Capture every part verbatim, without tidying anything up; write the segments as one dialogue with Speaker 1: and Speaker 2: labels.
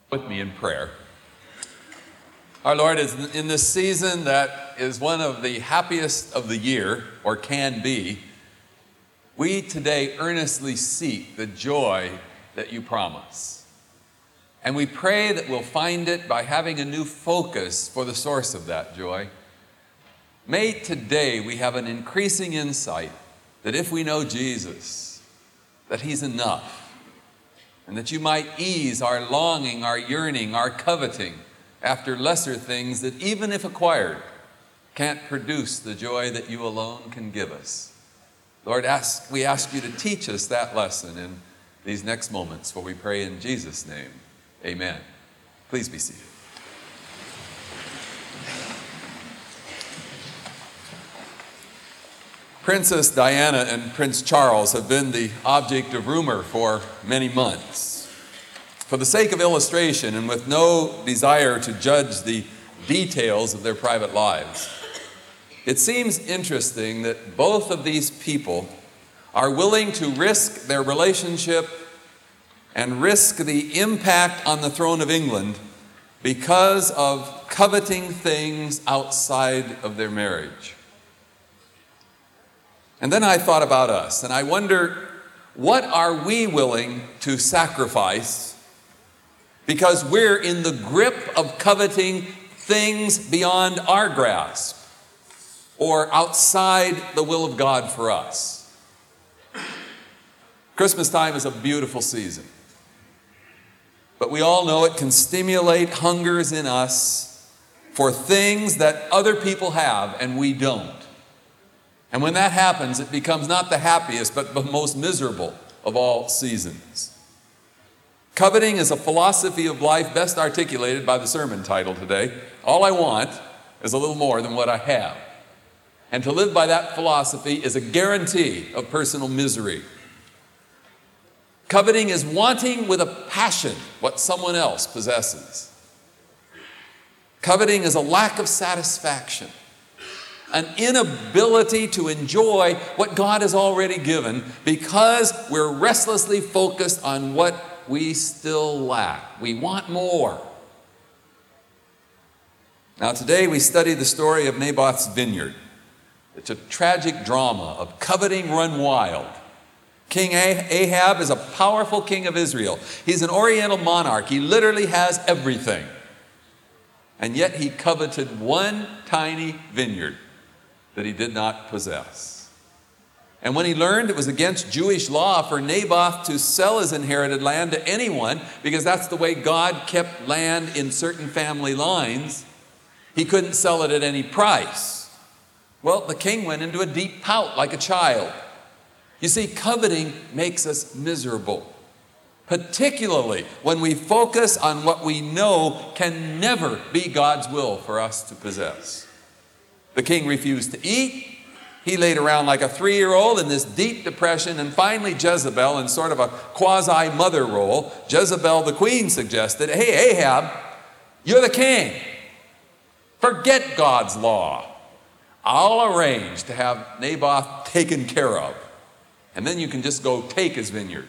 Speaker 1: With me in prayer. Our Lord, is in this season that is one of the happiest of the year, or can be, we today earnestly seek the joy that you promise. And we pray that we'll find it by having a new focus for the source of that joy. May today we have an increasing insight that if we know Jesus, that he's enough. And that you might ease our longing, our yearning, our coveting after lesser things that even if acquired, can't produce the joy that you alone can give us. Lord, ask, we ask you to teach us that lesson in these next moments, for we pray in Jesus' name. Amen. Please be seated. Princess Diana and Prince Charles have been the object of rumor for many months. For the sake of illustration, and with no desire to judge the details of their private lives, it seems interesting that both of these people are willing to risk their relationship and risk the impact on the throne of England because of coveting things outside of their marriage. And then I thought about us, and I wonder, what are we willing to sacrifice because we're in the grip of coveting things beyond our grasp or outside the will of God for us? Christmas time is a beautiful season, but we all know it can stimulate hungers in us for things that other people have and we don't. And when that happens, it becomes not the happiest, but the most miserable of all seasons. Coveting is a philosophy of life best articulated by the sermon title today. All I want is a little more than what I have. And to live by that philosophy is a guarantee of personal misery. Coveting is wanting with a passion what someone else possesses. Coveting is a lack of satisfaction, an inability to enjoy what God has already given because we're restlessly focused on what we still lack. We want more. Now today we study the story of Naboth's vineyard. It's a tragic drama of coveting run wild. King Ahab is a powerful king of Israel. He's an oriental monarch. He literally has everything. And yet he coveted one tiny vineyard that he did not possess. And when he learned it was against Jewish law for Naboth to sell his inherited land to anyone, because that's the way God kept land in certain family lines, he couldn't sell it at any price. Well, the king went into a deep pout like a child. You see, coveting makes us miserable, particularly when we focus on what we know can never be God's will for us to possess. The king refused to eat. He laid around like a three-year-old in this deep depression, and finally Jezebel, in sort of a quasi-mother role, Jezebel the queen suggested, hey, Ahab, you're the king. Forget God's law. I'll arrange to have Naboth taken care of, and then you can just go take his vineyard.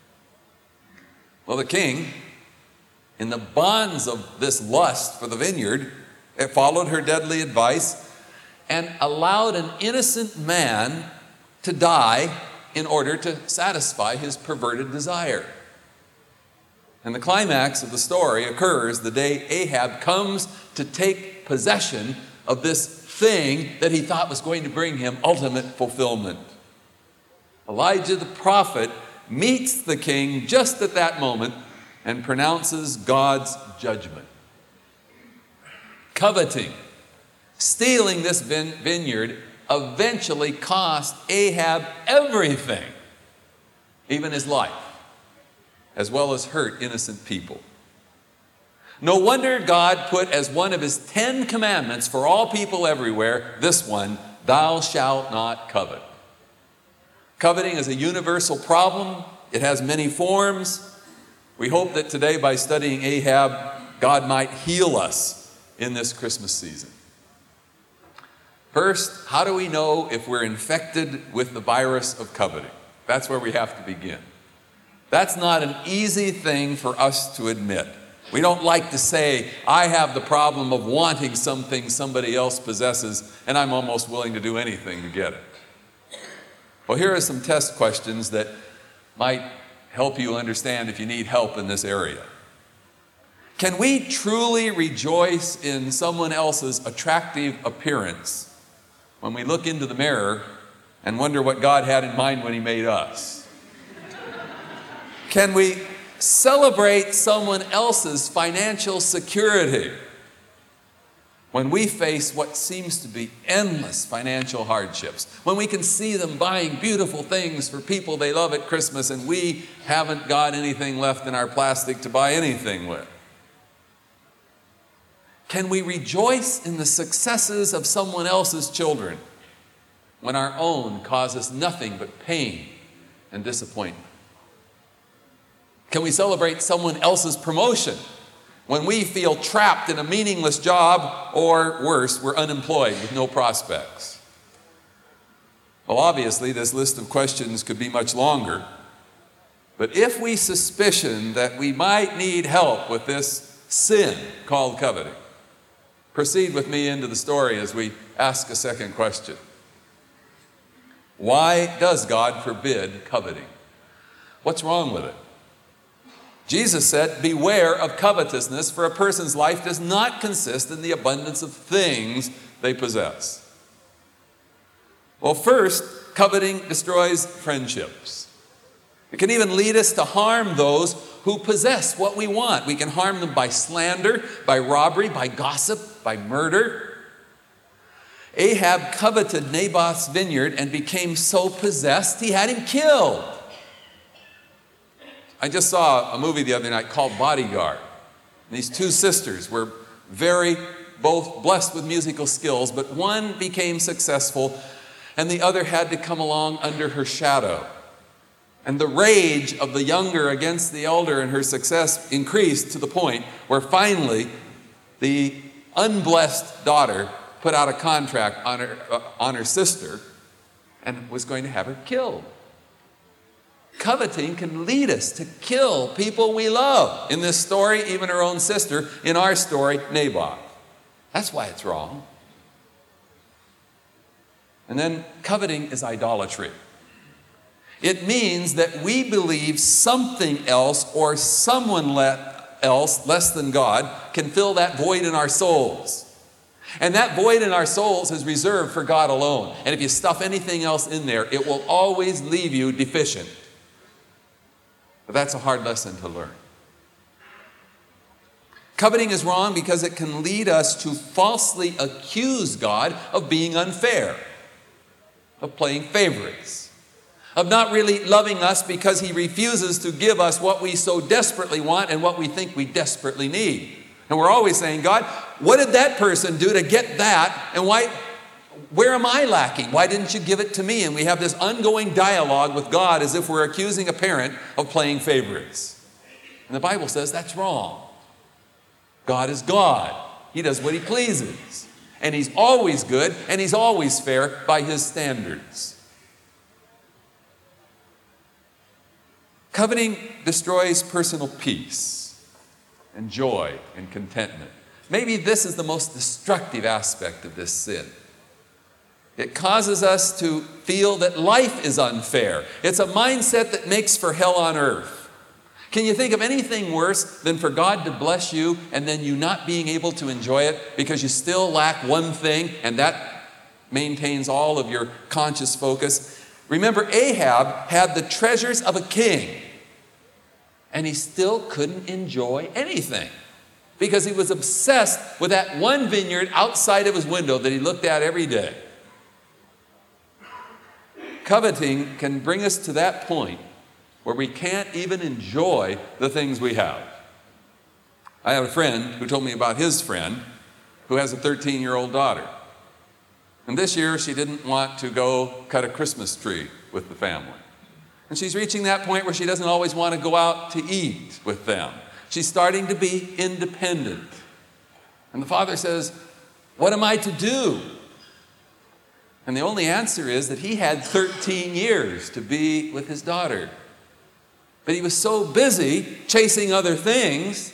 Speaker 1: Well, the king, in the bonds of this lust for the vineyard, it followed her deadly advice and allowed an innocent man to die in order to satisfy his perverted desire. And the climax of the story occurs the day Ahab comes to take possession of this thing that he thought was going to bring him ultimate fulfillment. Elijah the prophet meets the king just at that moment and pronounces God's judgment. Coveting, stealing this vine- vineyard eventually cost Ahab everything, even his life, as well as hurt innocent people. No wonder God put as one of his Ten Commandments for all people everywhere, this one, thou shalt not covet. Coveting is a universal problem. It has many forms. We hope that today, by studying Ahab, God might heal us in this Christmas season. First, how do we know if we're infected with the virus of coveting? That's where we have to begin. That's not an easy thing for us to admit. We don't like to say, I have the problem of wanting something somebody else possesses, and I'm almost willing to do anything to get it. Well, here are some test questions that might help you understand if you need help in this area. Can we truly rejoice in someone else's attractive appearance when we look into the mirror and wonder what God had in mind when He made us? Can we celebrate someone else's financial security when we face what seems to be endless financial hardships? When we can see them buying beautiful things for people they love at Christmas and we haven't got anything left in our plastic to buy anything with? Can we rejoice in the successes of someone else's children when our own cause us nothing but pain and disappointment? Can we celebrate someone else's promotion when we feel trapped in a meaningless job, or worse, we're unemployed with no prospects? Well, obviously, this list of questions could be much longer, but if we suspicion that we might need help with this sin called coveting, proceed with me into the story as we ask a second question. Why does God forbid coveting? What's wrong with it? Jesus said, beware of covetousness, for a person's life does not consist in the abundance of things they possess. Well, first, coveting destroys friendships. It can even lead us to harm those who possess what we want. We can harm them by slander, by robbery, by gossip, by murder. Ahab coveted Naboth's vineyard and became so possessed he had him killed. I just saw a movie the other night called Bodyguard. And these two sisters were very, both blessed with musical skills, but one became successful and the other had to come along under her shadow. And the rage of the younger against the elder and her success increased to the point where finally the unblessed daughter put out a contract on her, uh, on her sister and was going to have her killed. Coveting can lead us to kill people we love. In this story, even her own sister. In our story, Naboth. That's why it's wrong. And then coveting is idolatry. It means that we believe something else or someone else less than God can fill that void in our souls. And that void in our souls is reserved for God alone. And if you stuff anything else in there, it will always leave you deficient. But that's a hard lesson to learn. Coveting is wrong because it can lead us to falsely accuse God of being unfair, of playing favorites, of not really loving us because He refuses to give us what we so desperately want and what we think we desperately need. And we're always saying, God, what did that person do to get that? And why, where am I lacking? Why didn't you give it to me? And we have this ongoing dialogue with God as if we're accusing a parent of playing favorites. And the Bible says that's wrong. God is God. He does what He pleases. And He's always good and He's always fair by His standards. Coveting destroys personal peace and joy and contentment. Maybe this is the most destructive aspect of this sin. It causes us to feel that life is unfair. It's a mindset that makes for hell on earth. Can you think of anything worse than for God to bless you and then you not being able to enjoy it because you still lack one thing and that maintains all of your conscious focus? Remember, Ahab had the treasures of a king and he still couldn't enjoy anything because he was obsessed with that one vineyard outside of his window that he looked at every day. Coveting can bring us to that point where we can't even enjoy the things we have. I have a friend who told me about his friend who has a thirteen-year-old daughter. And this year she didn't want to go cut a Christmas tree with the family. And she's reaching that point where she doesn't always want to go out to eat with them. She's starting to be independent. And the father says, what am I to do? And the only answer is that he had thirteen years to be with his daughter. But he was so busy chasing other things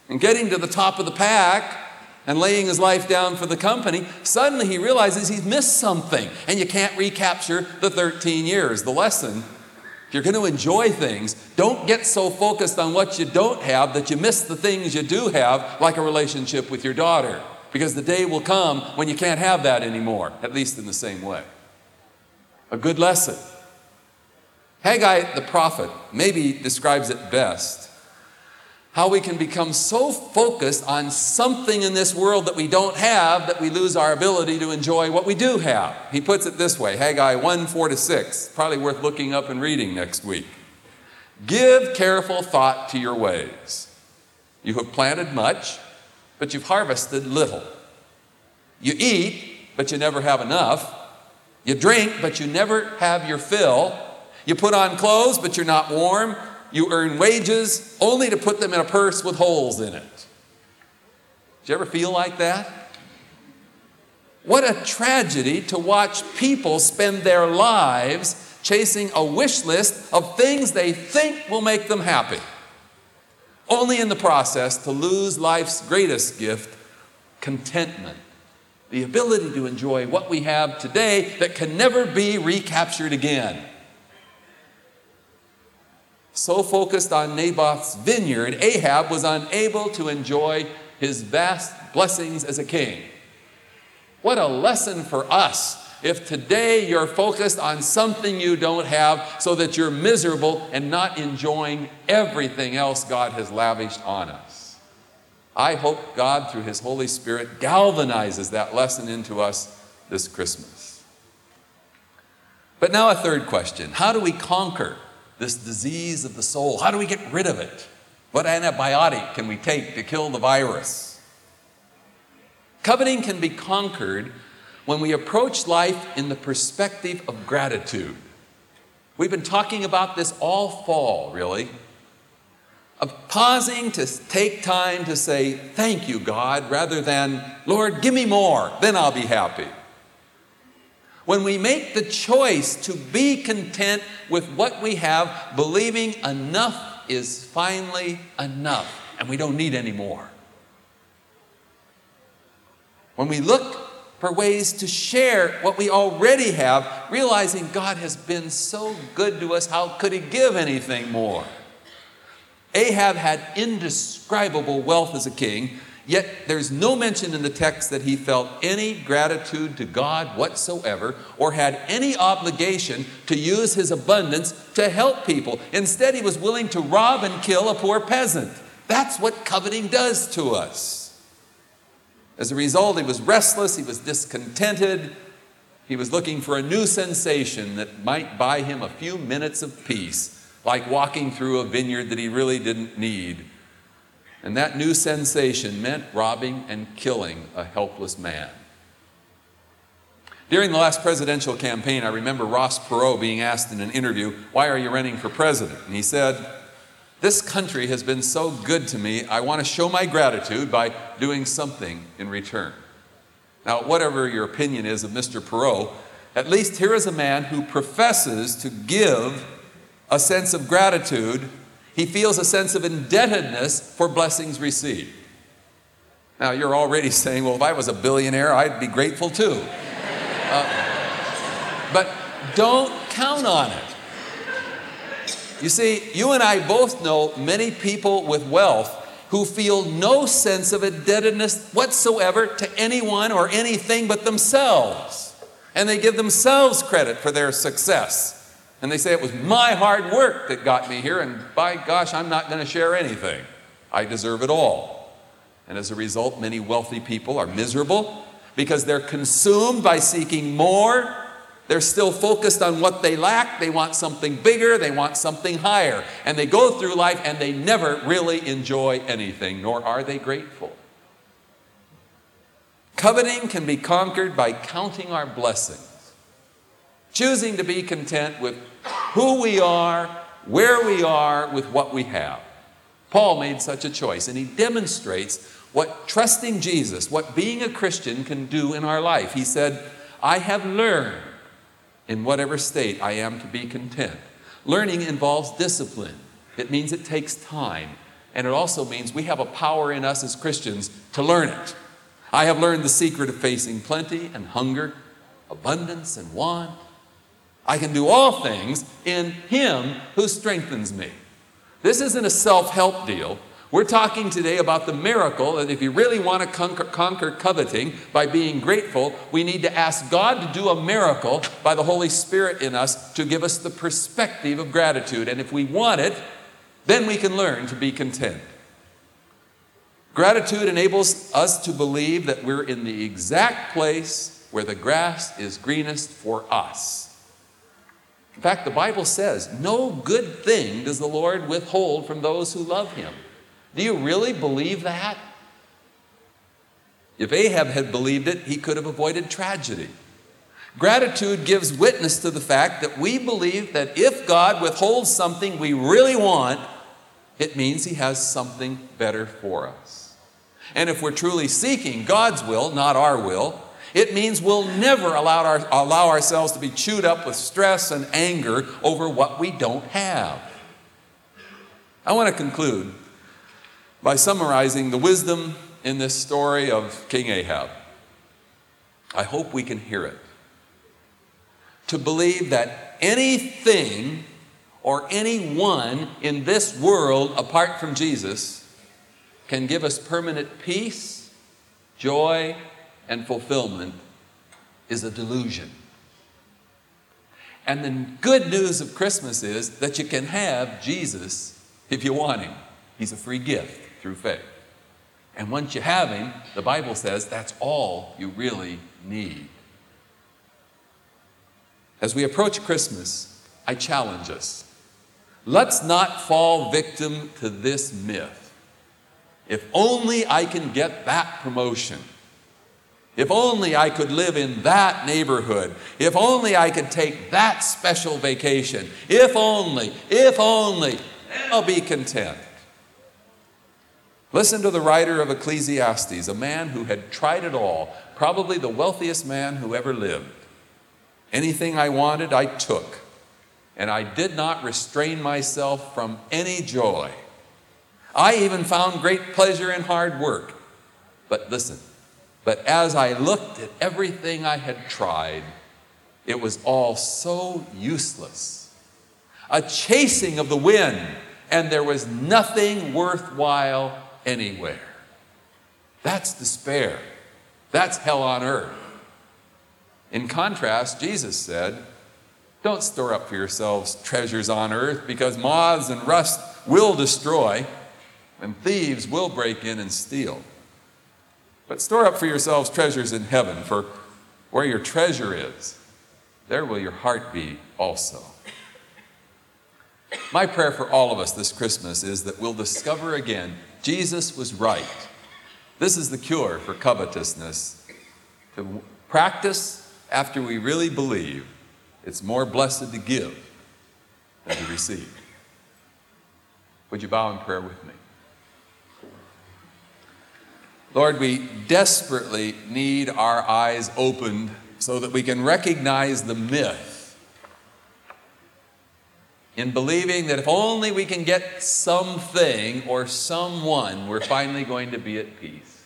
Speaker 1: and getting to the top of the pack and laying his life down for the company, suddenly he realizes he's missed something, and you can't recapture the thirteen years. The lesson: if you're going to enjoy things, don't get so focused on what you don't have that you miss the things you do have, like a relationship with your daughter, because the day will come when you can't have that anymore, at least in the same way. A good lesson. Haggai the prophet maybe describes it best. How we can become so focused on something in this world that we don't have that we lose our ability to enjoy what we do have. He puts it this way, Haggai one, four to six, probably worth looking up and reading next week. Give careful thought to your ways. You have planted much, but you've harvested little. You eat, but you never have enough. You drink, but you never have your fill. You put on clothes, but you're not warm. You earn wages only to put them in a purse with holes in it. Did you ever feel like that? What a tragedy to watch people spend their lives chasing a wish list of things they think will make them happy, only in the process to lose life's greatest gift, contentment. The ability to enjoy what we have today that can never be recaptured again. So focused on Naboth's vineyard, Ahab was unable to enjoy his vast blessings as a king. What a lesson for us if today you're focused on something you don't have so that you're miserable and not enjoying everything else God has lavished on us. I hope God, through His Holy Spirit, galvanizes that lesson into us this Christmas. But now a third question. How do we conquer this disease of the soul? How do we get rid of it? What antibiotic can we take to kill the virus? Coveting can be conquered when we approach life in the perspective of gratitude. We've been talking about this all fall, really, of pausing to take time to say, thank you, God, rather than, Lord, give me more, then I'll be happy. When we make the choice to be content with what we have, believing enough is finally enough, and we don't need any more. When we look for ways to share what we already have, realizing God has been so good to us, how could He give anything more? Ahab had indescribable wealth as a king, yet there's no mention in the text that he felt any gratitude to God whatsoever or had any obligation to use his abundance to help people. Instead, he was willing to rob and kill a poor peasant. That's what coveting does to us. As a result, he was restless, he was discontented, he was looking for a new sensation that might buy him a few minutes of peace, like walking through a vineyard that he really didn't need. And that new sensation meant robbing and killing a helpless man. During the last presidential campaign, I remember Ross Perot being asked in an interview, why are you running for president? And he said, this country has been so good to me, I want to show my gratitude by doing something in return. Now, whatever your opinion is of Mister Perot, at least here is a man who professes to give a sense of gratitude. He feels a sense of indebtedness for blessings received. Now, you're already saying, well, if I was a billionaire, I'd be grateful too. Uh, but don't count on it. You see, you and I both know many people with wealth who feel no sense of indebtedness whatsoever to anyone or anything but themselves. And they give themselves credit for their success. And they say, it was my hard work that got me here, and by gosh, I'm not going to share anything. I deserve it all. And as a result, many wealthy people are miserable because they're consumed by seeking more. They're still focused on what they lack. They want something bigger. They want something higher. And they go through life and they never really enjoy anything, nor are they grateful. Coveting can be conquered by counting our blessings. Choosing to be content with who we are, where we are, with what we have. Paul made such a choice, and he demonstrates what trusting Jesus, what being a Christian can do in our life. He said, I have learned in whatever state I am to be content. Learning involves discipline. It means it takes time. And it also means we have a power in us as Christians to learn it. I have learned the secret of facing plenty and hunger, abundance and want. I can do all things in Him who strengthens me. This isn't a self-help deal. We're talking today about the miracle that if you really want to conquer, conquer coveting by being grateful, we need to ask God to do a miracle by the Holy Spirit in us to give us the perspective of gratitude. And if we want it, then we can learn to be content. Gratitude enables us to believe that we're in the exact place where the grass is greenest for us. In fact, the Bible says, no good thing does the Lord withhold from those who love Him. Do you really believe that? If Ahab had believed it, he could have avoided tragedy. Gratitude gives witness to the fact that we believe that if God withholds something we really want, it means He has something better for us. And if we're truly seeking God's will, not our will, it means we'll never allow, our, allow ourselves to be chewed up with stress and anger over what we don't have. I want to conclude by summarizing the wisdom in this story of King Ahab. I hope we can hear it. To believe that anything or anyone in this world apart from Jesus can give us permanent peace, joy, and fulfillment is a delusion. And the good news of Christmas is that you can have Jesus if you want Him. He's a free gift through faith. And once you have Him, the Bible says that's all you really need. As we approach Christmas, I challenge us. Let's not fall victim to this myth. If only I can get that promotion. If only I could live in that neighborhood. If only I could take that special vacation. If only, if only, then I'll be content. Listen to the writer of Ecclesiastes, a man who had tried it all, probably the wealthiest man who ever lived. Anything I wanted, I took, and I did not restrain myself from any joy. I even found great pleasure in hard work. But listen, but as I looked at everything I had tried, it was all so useless. A chasing of the wind, and there was nothing worthwhile anywhere. That's despair. That's hell on earth. In contrast, Jesus said, don't store up for yourselves treasures on earth, because moths and rust will destroy, and thieves will break in and steal. But store up for yourselves treasures in heaven, for where your treasure is, there will your heart be also. My prayer for all of us this Christmas is that we'll discover again Jesus was right. This is the cure for covetousness. To practice after we really believe, it's more blessed to give than to receive. Would you bow in prayer with me? Lord, we desperately need our eyes opened so that we can recognize the myth in believing that if only we can get something or someone, we're finally going to be at peace.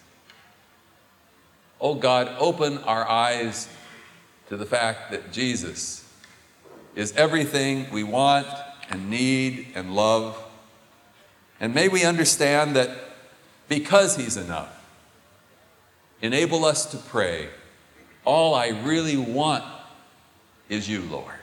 Speaker 1: Oh God, open our eyes to the fact that Jesus is everything we want and need and love. And may we understand that because He's enough, enable us to pray, all I really want is You, Lord.